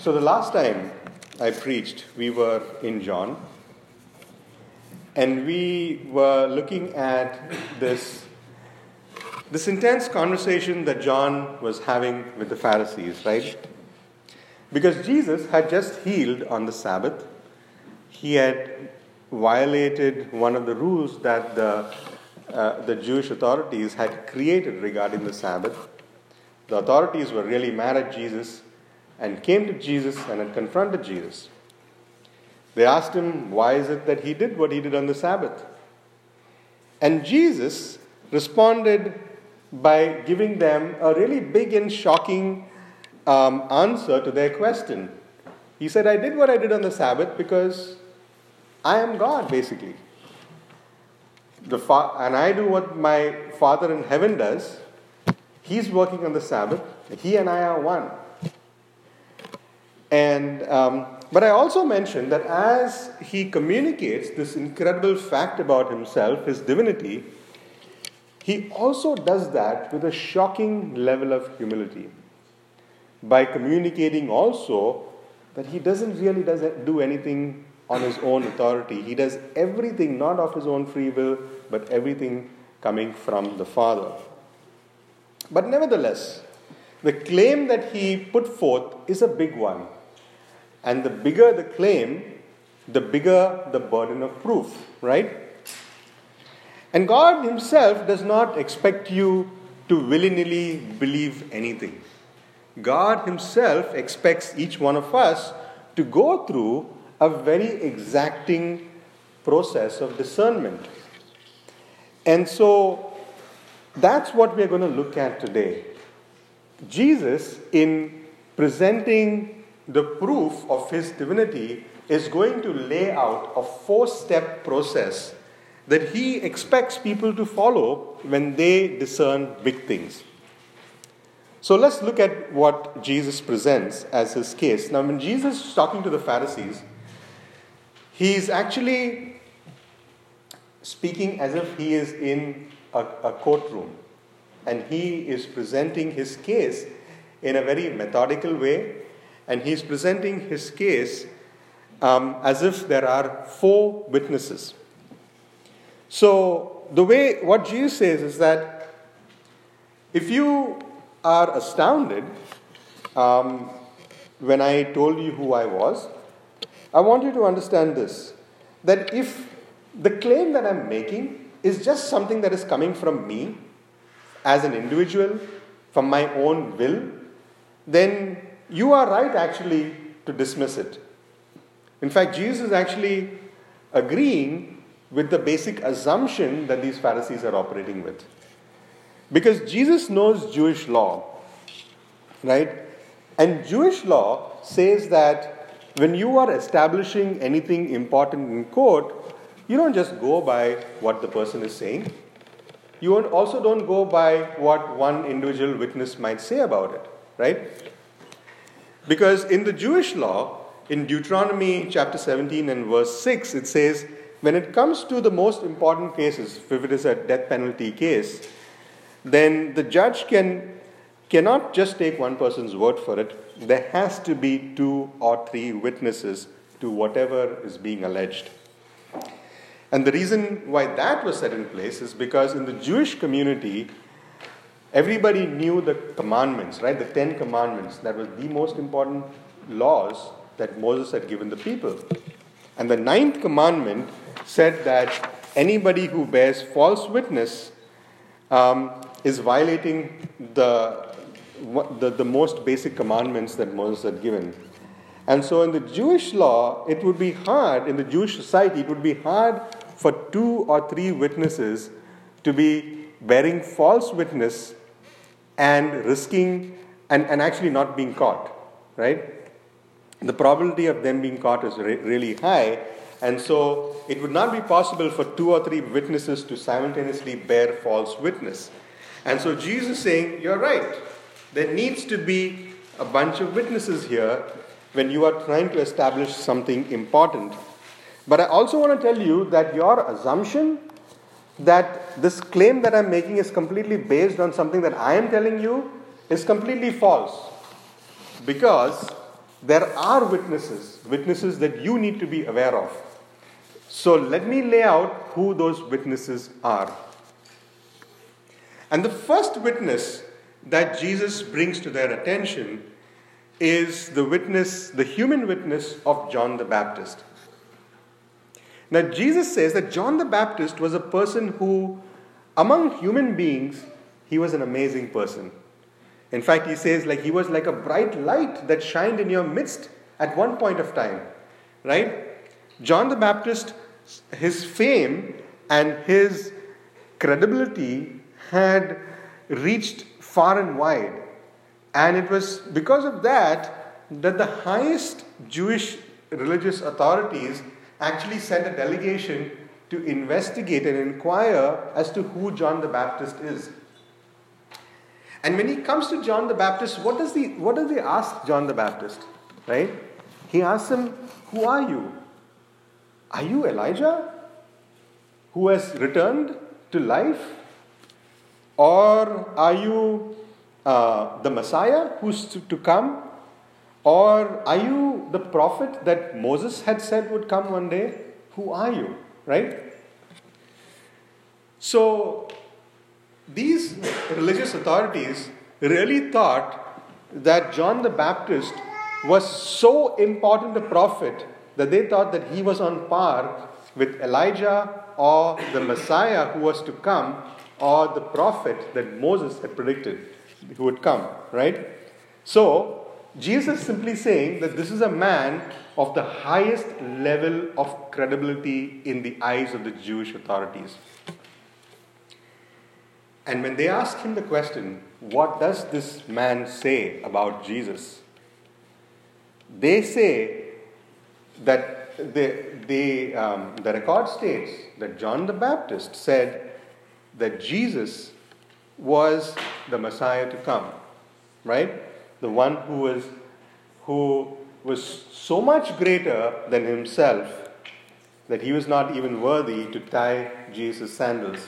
So the last time I preached, we were in John, and we were looking at this intense conversation that John was having with the Pharisees, right? Because Jesus had just healed on the Sabbath. He had violated one of the rules that the Jewish authorities had created regarding the Sabbath. The authorities were really mad at Jesus and came to Jesus and had confronted Jesus. They asked him, why is it that he did what he did on the Sabbath? And Jesus responded by giving them a really big and shocking answer to their question. He said, I did what I did on the Sabbath because I am God, basically. And I do what my Father in heaven does. He's working on the Sabbath. He and I are one. But I also mentioned that as he communicates this incredible fact about himself, his divinity, he also does that with a shocking level of humility by communicating also that he doesn't really do anything on his own authority. He does everything not of his own free will, but everything coming from the Father. But nevertheless, the claim that he put forth is a big one. And the bigger the claim, the bigger the burden of proof, right? And God himself does not expect you to willy-nilly believe anything. God himself expects each one of us to go through a very exacting process of discernment. And so that's what we're going to look at today. Jesus, in presenting the proof of his divinity, is going to lay out a 4-step process that he expects people to follow when they discern big things. So let's look at what Jesus presents as his case. Now, when Jesus is talking to the Pharisees, he's actually speaking as if he is in a courtroom. And he is presenting his case in a very methodical way. And he's presenting his case as if there are 4 witnesses. So what Jesus says is that if you are astounded when I told you who I was, I want you to understand this, that if the claim that I'm making is just something that is coming from me as an individual, from my own will, then you are right actually to dismiss it. In fact, Jesus is actually agreeing with the basic assumption that these Pharisees are operating with. Because Jesus knows Jewish law, right? And Jewish law says that when you are establishing anything important in court, you don't just go by what the person is saying. You also don't go by what one individual witness might say about it, right? Because in the Jewish law, in Deuteronomy chapter 17 and verse 6, it says, when it comes to the most important cases, if it is a death penalty case, then the judge cannot just take one person's word for it. There has to be 2 or 3 witnesses to whatever is being alleged. And the reason why that was set in place is because in the Jewish community, everybody knew the commandments, right? The 10 commandments. That was the most important laws that Moses had given the people. And the 9th commandment said that anybody who bears false witness is violating the most basic commandments that Moses had given. And so in the Jewish law, it would be hard, in the Jewish society, it would be hard for 2 or 3 witnesses to be bearing false witness and risking and actually not being caught, right? The probability of them being caught is really high. And so it would not be possible for 2 or 3 witnesses to simultaneously bear false witness. And so Jesus is saying, you're right. There needs to be a bunch of witnesses here when you are trying to establish something important. But I also want to tell you that your assumption that this claim that I'm making is completely based on something that I am telling you is completely false. Because there are witnesses that you need to be aware of. So let me lay out who those witnesses are. And the first witness that Jesus brings to their attention is the human witness of John the Baptist. Now, Jesus says that John the Baptist was a person who, among human beings, he was an amazing person. In fact, he says he was like a bright light that shined in your midst at one point of time. Right? John the Baptist, his fame and his credibility had reached far and wide. And it was because of that the highest Jewish religious authorities actually sent a delegation to investigate and inquire as to who John the Baptist is. And when he comes to John the Baptist, what does he ask John the Baptist? Right? He asks him, "Who are you? Are you Elijah, who has returned to life? Or are you the Messiah who's to come? Or are you the prophet that Moses had said would come one day? Who are you?" Right? So, these religious authorities really thought that John the Baptist was so important a prophet that they thought that he was on par with Elijah or the Messiah who was to come, or the prophet that Moses had predicted who would come, right? So, Jesus is simply saying that this is a man of the highest level of credibility in the eyes of the Jewish authorities. And when they ask him the question, what does this man say about Jesus? They say that the record states that John the Baptist said that Jesus was the Messiah to come, right? The one who was so much greater than himself that he was not even worthy to tie Jesus' sandals.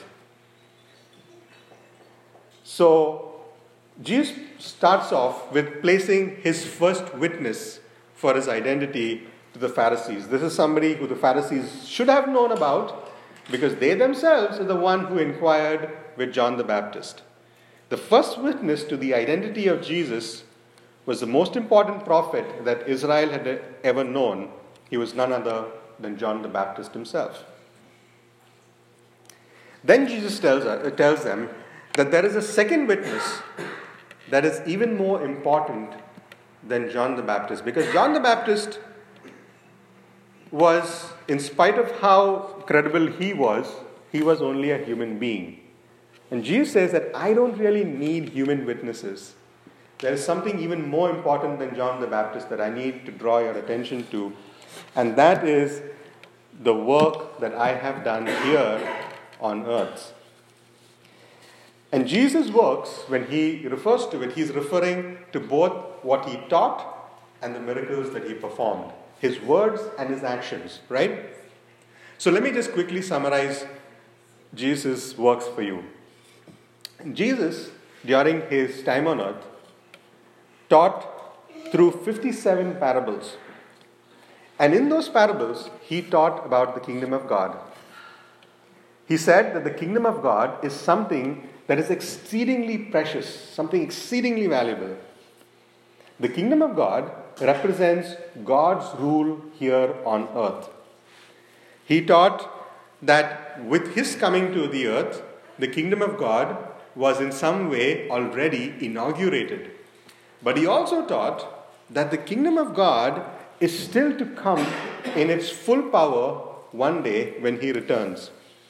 So, Jesus starts off with placing his first witness for his identity to the Pharisees. This is somebody who the Pharisees should have known about because they themselves are the one who inquired with John the Baptist. The first witness to the identity of Jesus was the most important prophet that Israel had ever known. He was none other than John the Baptist himself. Then Jesus tells them that there is a second witness that is even more important than John the Baptist. Because John the Baptist was, in spite of how credible he was only a human being. And Jesus says that I don't really need human witnesses. There is something even more important than John the Baptist that I need to draw your attention to. And that is the work that I have done here on earth. And Jesus' works, when he refers to it, he's referring to both what he taught and the miracles that he performed. His words and his actions, right? So let me just quickly summarize Jesus' works for you. Jesus, during his time on earth, taught through 57 parables. And in those parables, he taught about the kingdom of God. He said that the kingdom of God is something that is exceedingly precious, something exceedingly valuable. The kingdom of God represents God's rule here on earth. He taught that with his coming to the earth, the kingdom of God was in some way already inaugurated. But he also taught that the kingdom of God is still to come in its full power one day when he returns.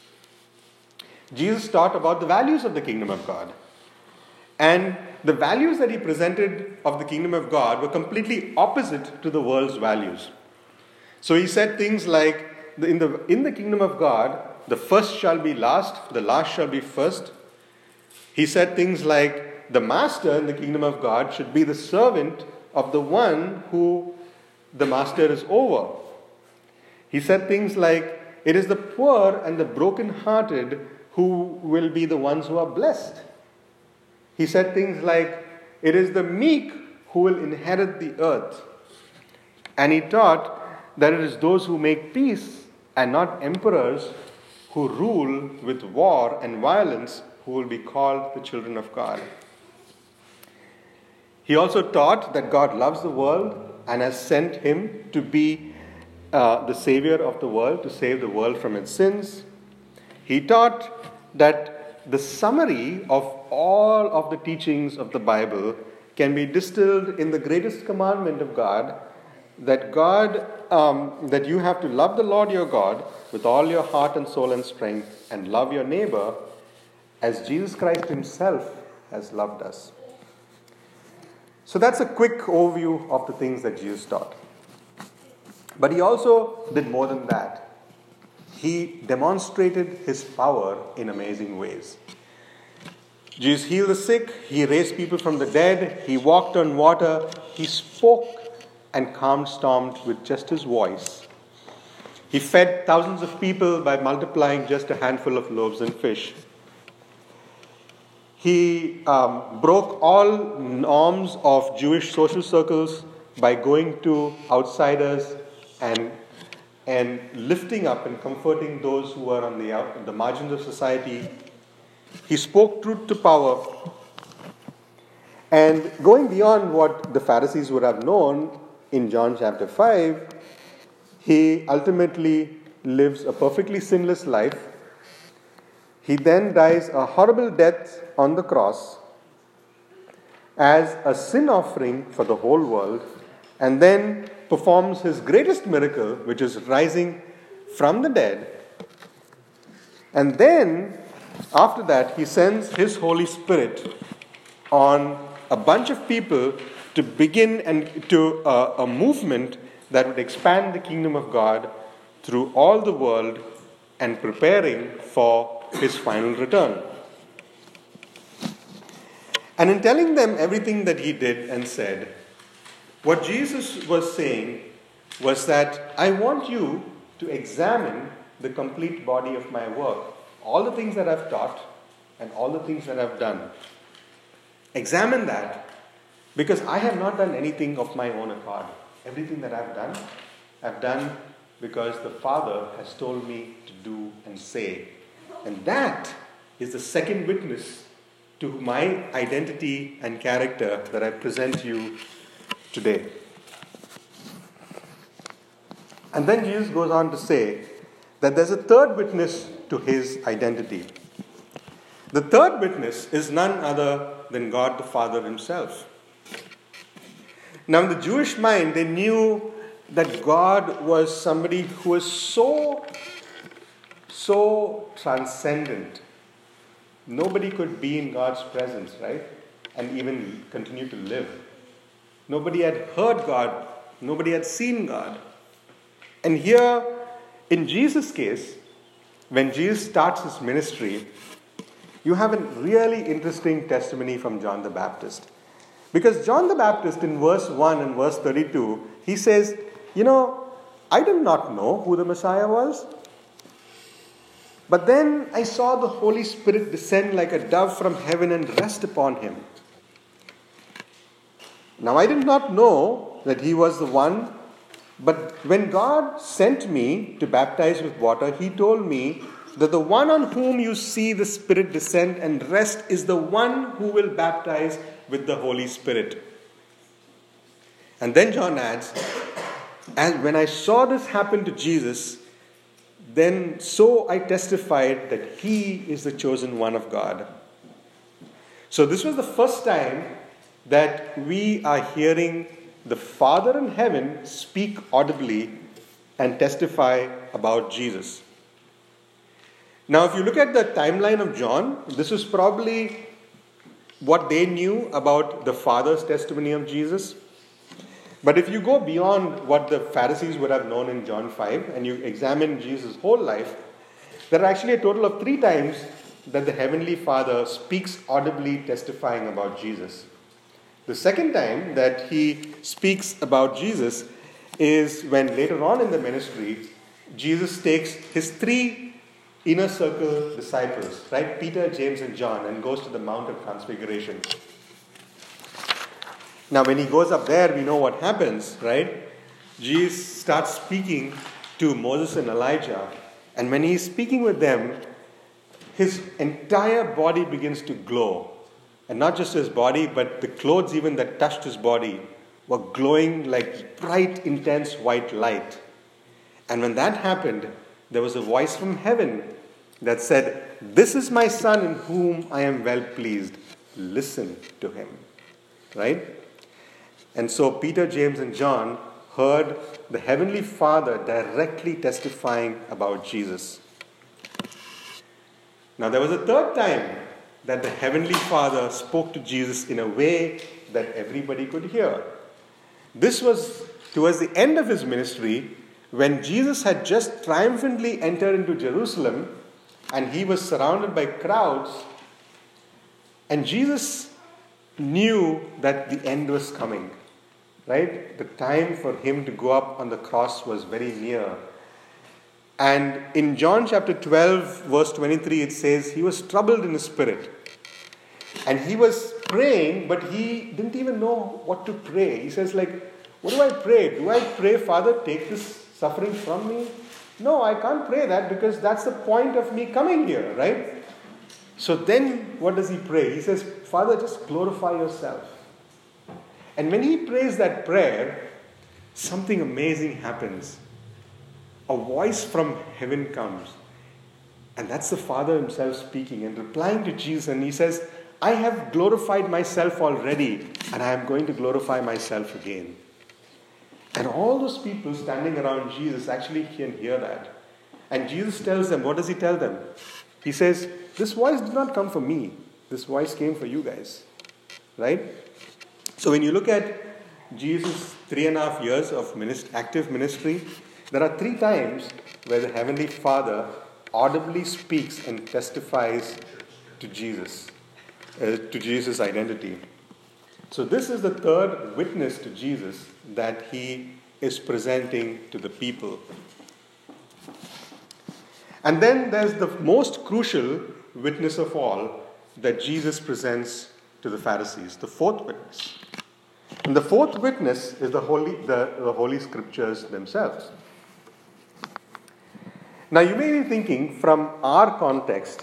Jesus taught about the values of the kingdom of God. And the values that he presented of the kingdom of God were completely opposite to the world's values. So he said things like, in the kingdom of God, the first shall be last, the last shall be first. He said things like, the master in the kingdom of God should be the servant of the one who the master is over. He said things like, it is the poor and the brokenhearted who will be the ones who are blessed. He said things like, it is the meek who will inherit the earth. And he taught that it is those who make peace and not emperors who rule with war and violence who will be called the children of God. He also taught that God loves the world and has sent him to be the savior of the world, to save the world from its sins. He taught that the summary of all of the teachings of the Bible can be distilled in the greatest commandment of God, that you have to love the Lord your God with all your heart and soul and strength, and love your neighbor as Jesus Christ himself has loved us. So that's a quick overview of the things that Jesus taught. But he also did more than that. He demonstrated his power in amazing ways. Jesus healed the sick, he raised people from the dead, he walked on water, he spoke and calmed storms with just his voice. He fed thousands of people by multiplying just a handful of loaves and fish. He broke all norms of Jewish social circles by going to outsiders and lifting up and comforting those who were on the margins of society. He spoke truth to power. And going beyond what the Pharisees would have known, in John chapter 5, he ultimately lives a perfectly sinless life. He then dies a horrible death on the cross as a sin offering for the whole world, and then performs his greatest miracle, which is rising from the dead. And then, after that, he sends his Holy Spirit on a bunch of people to begin and to a movement that would expand the kingdom of God through all the world and preparing for his final return. And in telling them everything that he did and said, what Jesus was saying was that I want you to examine the complete body of my work. All the things that I've taught and all the things that I've done. Examine that, because I have not done anything of my own accord. Everything that I've done because the Father has told me to do and say. And that is the second witness to my identity and character that I present to you today. And then Jesus goes on to say that there's a third witness to his identity. The third witness is none other than God the Father himself. Now, in the Jewish mind, they knew that God was somebody who was so transcendent. Nobody could be in God's presence, right? And even continue to live. Nobody had heard God. Nobody had seen God. And here, in Jesus' case, when Jesus starts his ministry, you have a really interesting testimony from John the Baptist. Because John the Baptist, in verse 1 and verse 32, he says, I did not know who the Messiah was. But then I saw the Holy Spirit descend like a dove from heaven and rest upon him. Now I did not know that he was the one, but when God sent me to baptize with water, he told me that the one on whom you see the Spirit descend and rest is the one who will baptize with the Holy Spirit. And then John adds, and when I saw this happen to Jesus, then so I testified that he is the chosen one of God. So this was the first time that we are hearing the Father in heaven speak audibly and testify about Jesus. Now, if you look at the timeline of John, this is probably what they knew about the Father's testimony of Jesus. But if you go beyond what the Pharisees would have known in John 5 and you examine Jesus' whole life, there are actually a total of 3 times that the Heavenly Father speaks audibly testifying about Jesus. The second time that he speaks about Jesus is when later on in the ministry, Jesus takes his 3 inner circle disciples, right? Peter, James, and John, and goes to the Mount of Transfiguration. Now, when he goes up there, we know what happens, right? Jesus starts speaking to Moses and Elijah. And when he's speaking with them, his entire body begins to glow. And not just his body, but the clothes even that touched his body were glowing like bright, intense white light. And when that happened, there was a voice from heaven that said, "This is my son in whom I am well pleased. Listen to him." Right? And so Peter, James, and John heard the Heavenly Father directly testifying about Jesus. Now there was a third time that the Heavenly Father spoke to Jesus in a way that everybody could hear. This was towards the end of his ministry, when Jesus had just triumphantly entered into Jerusalem and he was surrounded by crowds, and Jesus knew that the end was coming. Right? The time for him to go up on the cross was very near. And in John chapter 12, verse 23, it says, he was troubled in his spirit. And he was praying, but he didn't even know what to pray. He says, what do I pray? Do I pray, Father, take this suffering from me? No, I can't pray that, because that's the point of me coming here, right? So then, what does he pray? He says, Father, just glorify yourself. And when he prays that prayer, something amazing happens. A voice from heaven comes. And that's the Father himself speaking and replying to Jesus. And he says, I have glorified myself already, and I am going to glorify myself again. And all those people standing around Jesus actually can hear that. And Jesus tells them, what does he tell them? He says, this voice did not come for me. This voice came for you guys. Right? So when you look at Jesus' 3.5 years of active ministry, there are 3 times where the Heavenly Father audibly speaks and testifies to Jesus' identity. So this is the third witness to Jesus that he is presenting to the people. And then there's the most crucial witness of all that Jesus presents to the Pharisees, the fourth witness. And the fourth witness is the Holy Scriptures themselves. Now you may be thinking, from our context,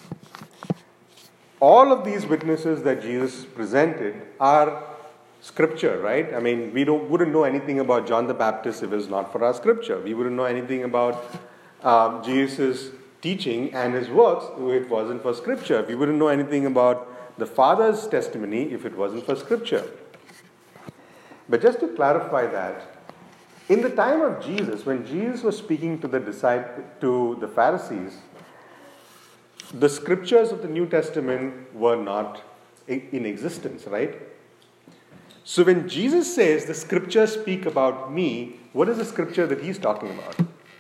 all of these witnesses that Jesus presented are Scripture, right? I mean, we wouldn't know anything about John the Baptist if it was not for our Scripture. We wouldn't know anything about Jesus' teaching and his works if it wasn't for Scripture. We wouldn't know anything about the Father's testimony if it wasn't for Scripture. But just to clarify that, in the time of Jesus, when Jesus was speaking to the Pharisees, the Scriptures of the New Testament were not in existence, right? So when Jesus says the Scriptures speak about me, what is the Scripture that he's talking about?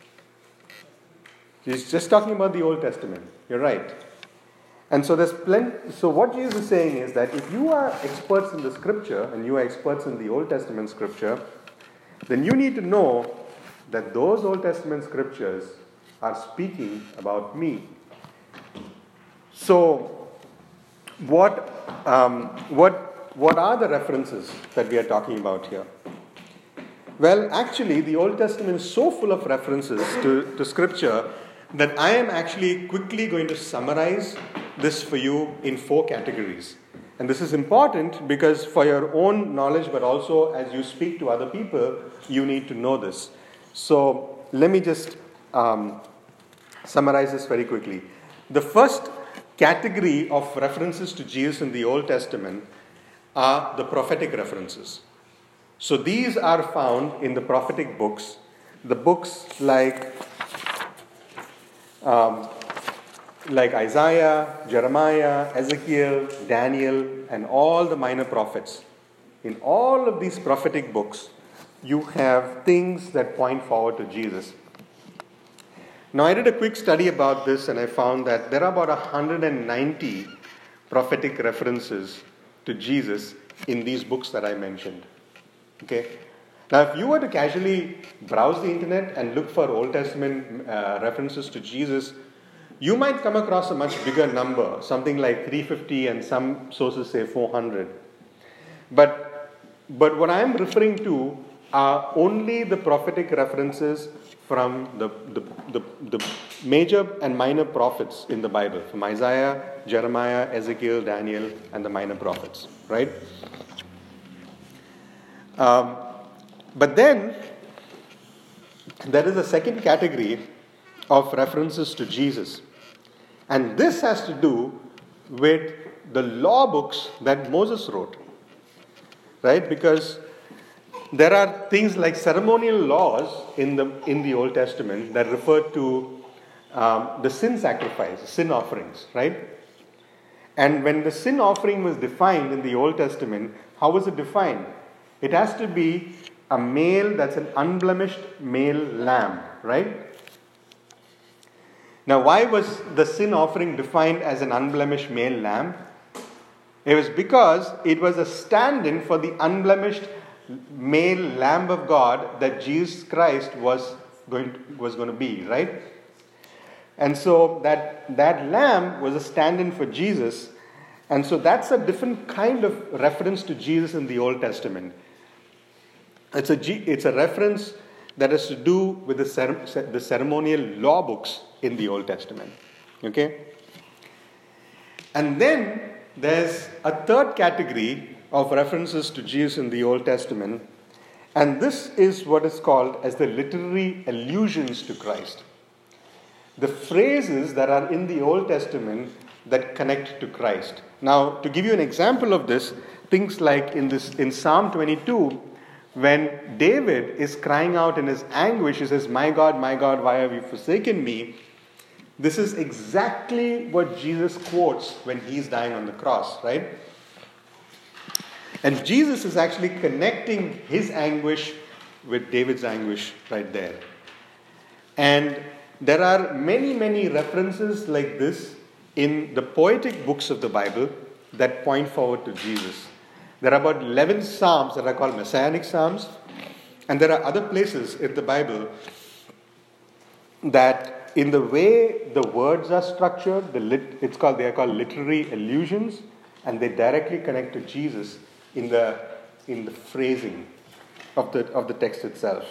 He's just talking about the Old Testament. You're right. And so So what Jesus is saying is that if you are experts in the Scripture and you are experts in the Old Testament Scripture, then you need to know that those Old Testament Scriptures are speaking about me. So what are the references that we are talking about here? Well, actually, the Old Testament is so full of references to Scripture that I am actually quickly going to summarize this for you in 4 categories. And this is important because for your own knowledge, but also as you speak to other people, you need to know this. So let me just summarize this very quickly. The first category of references to Jesus in the Old Testament are the prophetic references. So these are found in the prophetic books, the books like Isaiah, Jeremiah, Ezekiel, Daniel, and all the minor prophets. In all of these prophetic books, you have things that point forward to Jesus. Now, I did a quick study about this, and I found that there are about 190 prophetic references to Jesus in these books that I mentioned. Okay? Now, if you were to casually browse the internet and look for Old Testament references to Jesus, you might come across a much bigger number, something like 350, and some sources say 400. But what I am referring to are only the prophetic references from the major and minor prophets in the Bible, from Isaiah, Jeremiah, Ezekiel, Daniel, and the minor prophets, right? But then, there is a second category of references to Jesus. And this has to do with the law books that Moses wrote, right? Because there are things like ceremonial laws in the Old Testament that refer to the sin sacrifice, sin offerings, right? And when the sin offering was defined in the Old Testament, how was it defined? It has to be a male that's an unblemished male lamb, right? Now, why was the sin offering defined as an unblemished male lamb? It was because it was a stand-in for the unblemished male Lamb of God that Jesus Christ was going to be, right? And so that lamb was a stand-in for Jesus, and so that's a different kind of reference to Jesus in the Old Testament. It's a reference that has to do with the ceremonial law books in the Old Testament. Okay? And then there's a third category of references to Jesus in the Old Testament, and this is what is called as the literary allusions to Christ. The phrases that are in the Old Testament that connect to Christ. Now, to give you an example of this, things like in Psalm 22, when David is crying out in his anguish, he says, my God, why have you forsaken me?" This is exactly what Jesus quotes when he's dying on the cross, right? And Jesus is actually connecting his anguish with David's anguish right there. And there are many, many references like this in the poetic books of the Bible that point forward to Jesus. There are about 11 psalms that are called messianic psalms, and there are other places in the Bible that, in the way the words are structured, they are called literary allusions, and they directly connect to Jesus in the phrasing of the text itself.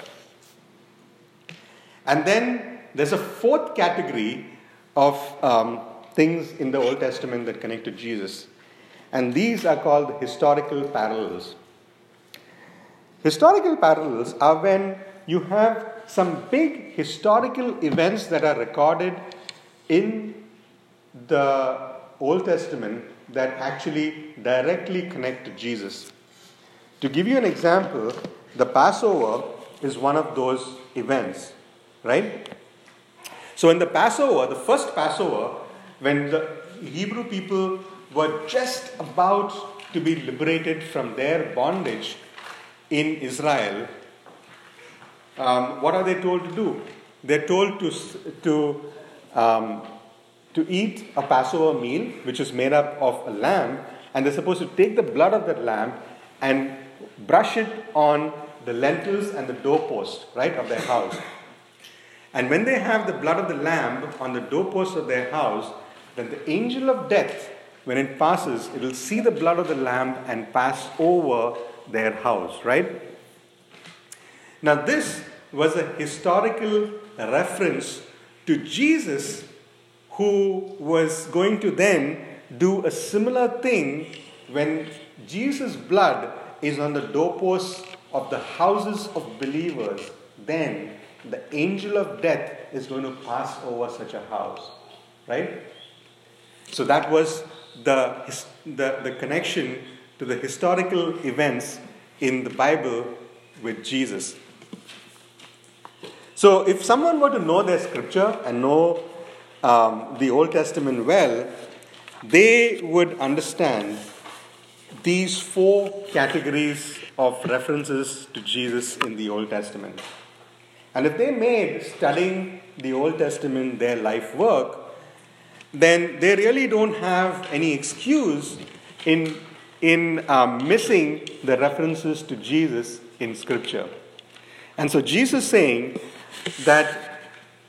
And then there's a fourth category of things in the Old Testament that connect to Jesus. And these are called historical parallels. Historical parallels are when you have some big historical events that are recorded in the Old Testament that actually directly connect to Jesus. To give you an example, the Passover is one of those events, right? So in the Passover, the first Passover, when the Hebrew people were just about to be liberated from their bondage in Israel, what are they told to do? They're told to eat a Passover meal, which is made up of a lamb, and they're supposed to take the blood of that lamb and brush it on the lentils and the doorpost, right, of their house. And when they have the blood of the lamb on the doorpost of their house, then the angel of death, when it passes, it will see the blood of the lamb and pass over their house, right? Now, this was a historical reference to Jesus, who was going to then do a similar thing when Jesus' blood is on the doorposts of the houses of believers. Then the angel of death is going to pass over such a house, right? So that was the connection to the historical events in the Bible with Jesus. So if someone were to know their scripture and know the Old Testament well, they would understand these four categories of references to Jesus in the Old Testament. And if they made studying the Old Testament their life work, then they really don't have any excuse in missing the references to Jesus in Scripture. And so Jesus is saying that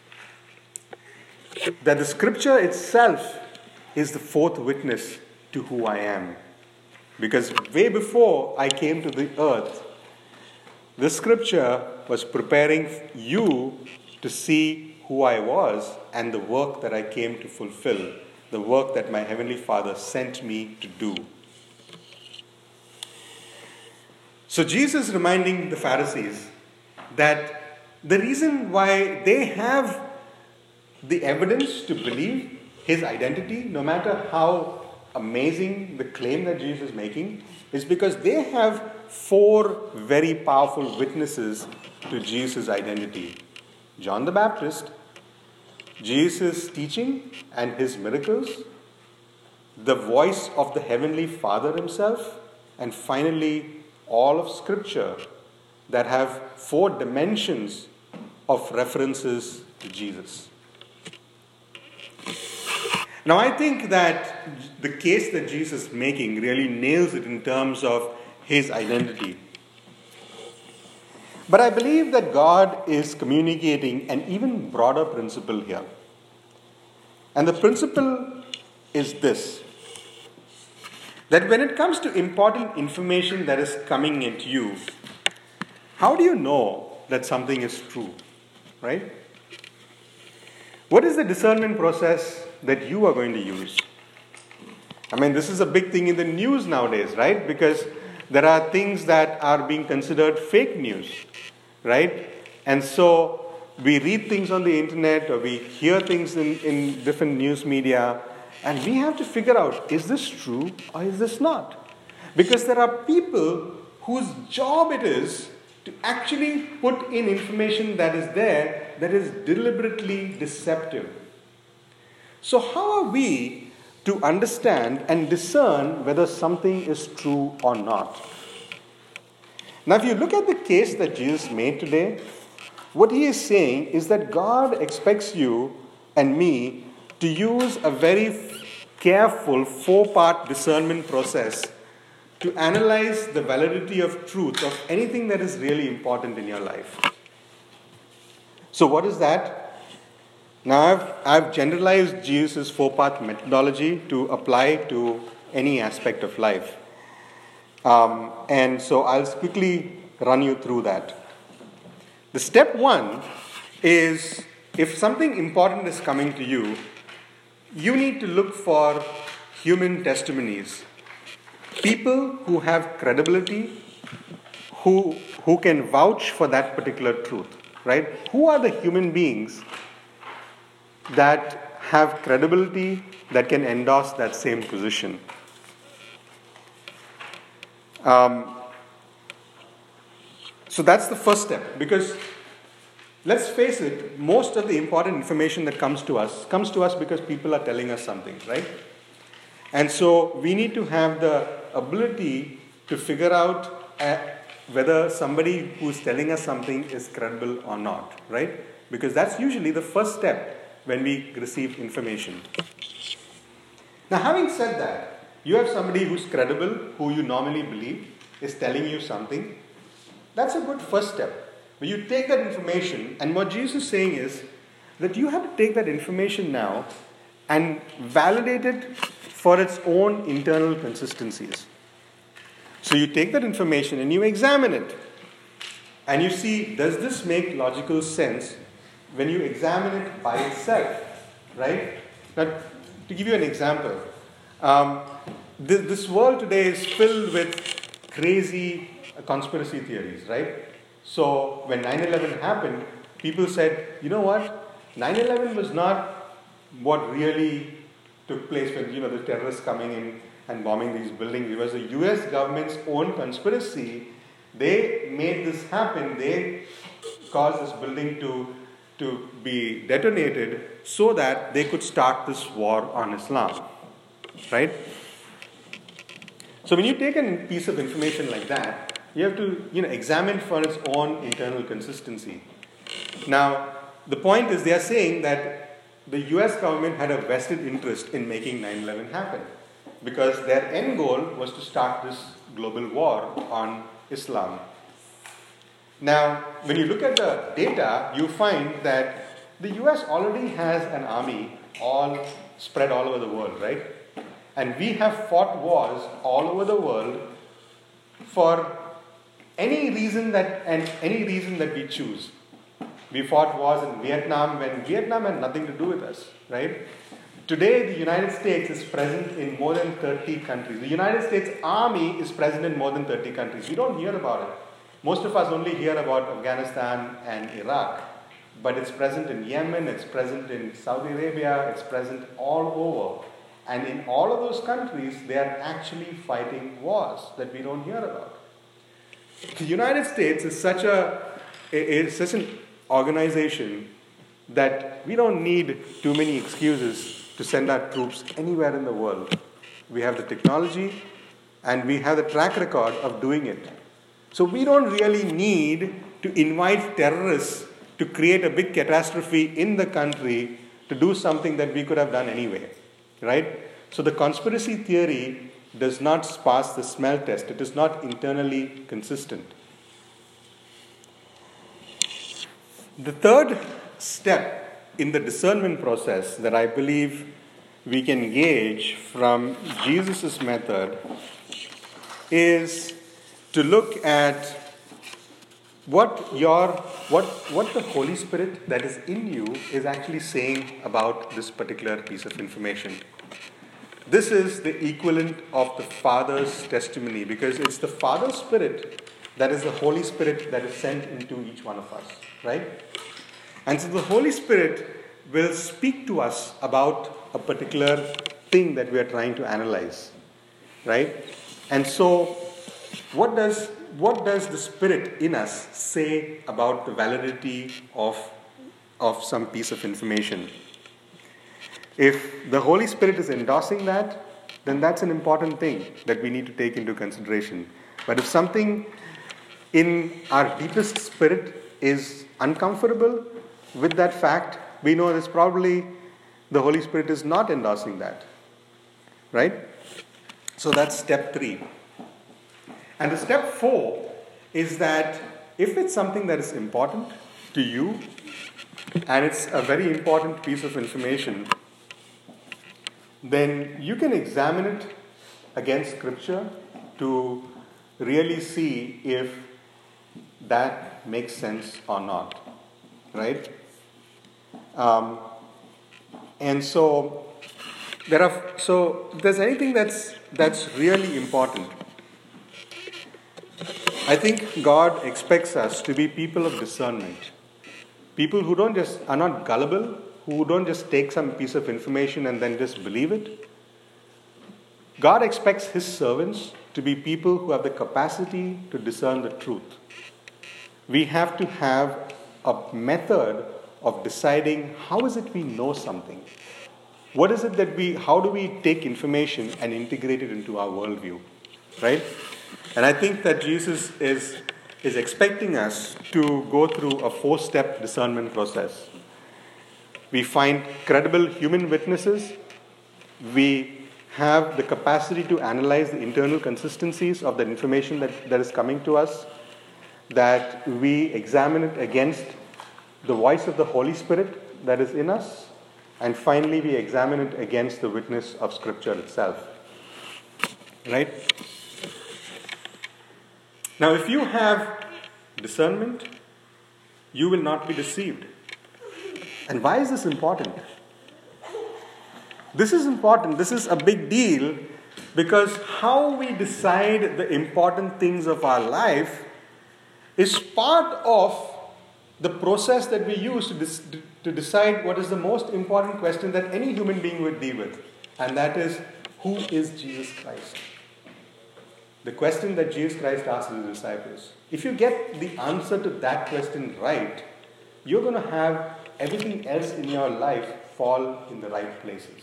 the Scripture itself is the fourth witness to who I am. Because way before I came to the earth, This scripture was preparing you to see who I was and the work that I came to fulfill, the work that my Heavenly Father sent me to do. So Jesus reminding the Pharisees that the reason why they have the evidence to believe his identity, no matter how amazing the claim that Jesus is making, is because they have 4 very powerful witnesses to Jesus' identity. John the Baptist, Jesus' teaching and his miracles, the voice of the Heavenly Father himself, and finally all of Scripture that have 4 dimensions of references to Jesus. Now I think that the case that Jesus is making really nails it in terms of his identity. But I believe that God is communicating an even broader principle here. And the principle is this: that when it comes to important information that is coming at you, how do you know that something is true? Right? What is the discernment process that you are going to use? I mean, this is a big thing in the news nowadays, right? Because there are things that are being considered fake news, right? And so we read things on the internet or we hear things in different news media, and we have to figure out, is this true or is this not? Because there are people whose job it is to actually put in information that is there that is deliberately deceptive. So how are we to understand and discern whether something is true or not? Now, if you look at the case that Jesus made today, what he is saying is that God expects you and me to use a very careful 4-part discernment process to analyze the validity of truth of anything that is really important in your life. So what is that? Now I've generalized Jesus' 4-part methodology to apply to any aspect of life. And so I'll quickly run you through that. The step 1 is, if something important is coming to you, you need to look for human testimonies. People who have credibility, who can vouch for that particular truth, right? Who are the human beings that have credibility that can endorse that same position? So that's the first step, because let's face it, most of the important information that comes to us because people are telling us something, right? And so we need to have the ability to figure out whether somebody who's telling us something is credible or not, right? Because that's usually the first step when we receive information. Now, having said that, you have somebody who's credible, who you normally believe is telling you something. That's a good first step. But you take that information, and what Jesus is saying is that you have to take that information now and validate it for its own internal consistencies. So you take that information and you examine it. And you see, does this make logical sense when you examine it by itself, right? Now, to give you an example, this world today is filled with crazy conspiracy theories, right? So when 9/11 happened, people said, you know what? 9/11 was not what really took place when, the terrorists coming in and bombing these buildings. It was the US government's own conspiracy. They made this happen. They caused this building to be detonated so that they could start this war on Islam, right? So when you take a piece of information like that, you have to examine for its own internal consistency. Now, the point is, they are saying that the US government had a vested interest in making 9/11 happen, because their end goal was to start this global war on Islam. Now, when you look at the data, you find that the US already has an army all spread all over the world, right? And we have fought wars all over the world for any reason that we choose. We fought wars in Vietnam when Vietnam had nothing to do with us, right? Today, the United States is present in more than 30 countries. The United States Army is present in more than 30 countries. We don't hear about it. Most of us only hear about Afghanistan and Iraq. But it's present in Yemen, it's present in Saudi Arabia, it's present all over. And in all of those countries, they are actually fighting wars that we don't hear about. The United States is such an organization that we don't need too many excuses to send our troops anywhere in the world. We have the technology and we have the track record of doing it. So we don't really need to invite terrorists to create a big catastrophe in the country to do something that we could have done anyway, right? So the conspiracy theory does not pass the smell test. It is not internally consistent. The third step in the discernment process that I believe we can gauge from Jesus' method is to look at what the Holy Spirit that is in you is actually saying about this particular piece of information. This is the equivalent of the Father's testimony, because it's the Father's Spirit that is the Holy Spirit that is sent into each one of us, right? And so the Holy Spirit will speak to us about a particular thing that we are trying to analyze, right? And so what does the Spirit in us say about the validity of some piece of information? If the Holy Spirit is endorsing that, then that's an important thing that we need to take into consideration. But if something in our deepest spirit is uncomfortable with that fact, we know it's probably the Holy Spirit is not endorsing that, right? So that's step 3. And the step 4 is that if it's something that is important to you and it's a very important piece of information, then you can examine it against Scripture to really see if that makes sense or not, right? And so if there's anything that's really important, I think God expects us to be people of discernment. People who are not gullible, who don't just take some piece of information and then just believe it. God expects His servants to be people who have the capacity to discern the truth. We have to have a method of deciding how is it we know something. What is it how do we take information and integrate it into our worldview, right? And I think that Jesus is expecting us to go through a 4-step discernment process. We find credible human witnesses. We have the capacity to analyze the internal consistencies of the information that is coming to us. That we examine it against the voice of the Holy Spirit that is in us. And finally, we examine it against the witness of Scripture itself. Right? Now, if you have discernment, you will not be deceived. And why is this important? This is important. This is a big deal because how we decide the important things of our life is part of the process that we use to decide what is the most important question that any human being would deal with. And that is, who is Jesus Christ? The question that Jesus Christ asked His disciples. If you get the answer to that question right, you're going to have everything else in your life fall in the right places.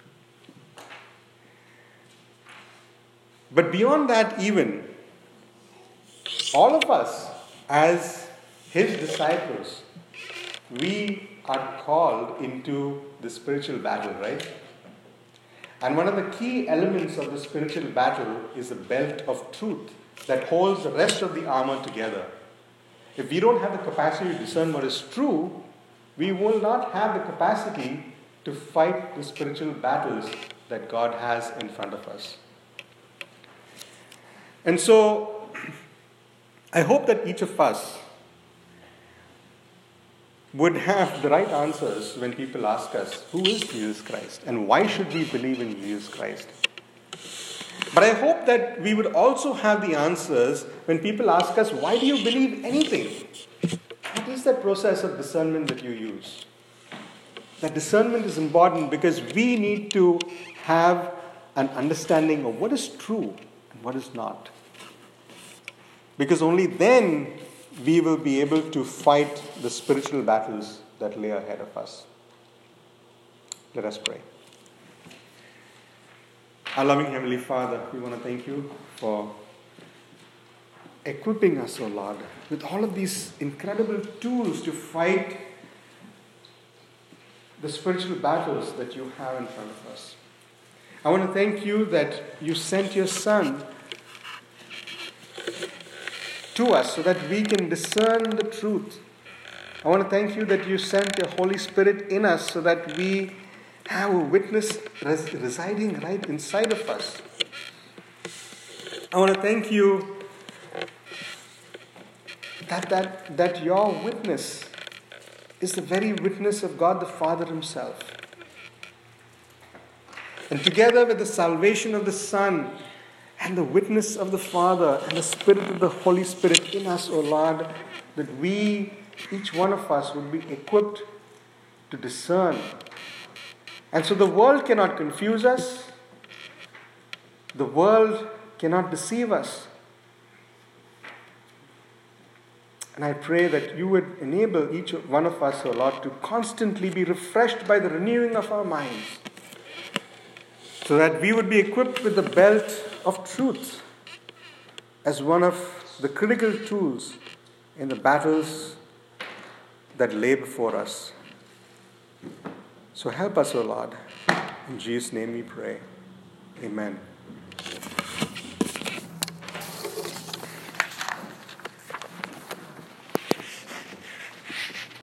But beyond that even, all of us as His disciples, we are called into the spiritual battle, right? And one of the key elements of the spiritual battle is the belt of truth that holds the rest of the armor together. If we don't have the capacity to discern what is true, we will not have the capacity to fight the spiritual battles that God has in front of us. And so, I hope that each of us would have the right answers when people ask us, who is Jesus Christ and why should we believe in Jesus Christ? But I hope that we would also have the answers when people ask us, why do you believe anything? What is that process of discernment that you use? That discernment is important because we need to have an understanding of what is true and what is not. Because only then we will be able to fight the spiritual battles that lay ahead of us. Let us pray. Our loving Heavenly Father, we want to thank you for equipping us, O Lord, with all of these incredible tools to fight the spiritual battles that you have in front of us. I want to thank you that you sent your Son to us so that we can discern the truth. I want to thank you that you sent the Holy Spirit in us so that we have a witness residing right inside of us. I want to thank you that your witness is the very witness of God the Father himself. And together with the salvation of the Son and the witness of the Father and the Spirit of the Holy Spirit in us, O Lord, that we, each one of us, would be equipped to discern. And so the world cannot confuse us. The world cannot deceive us. And I pray that you would enable each one of us, O Lord, to constantly be refreshed by the renewing of our minds, so that we would be equipped with the belt of truth as one of the critical tools in the battles that lay before us. So help us, O Lord. In Jesus' name we pray. Amen.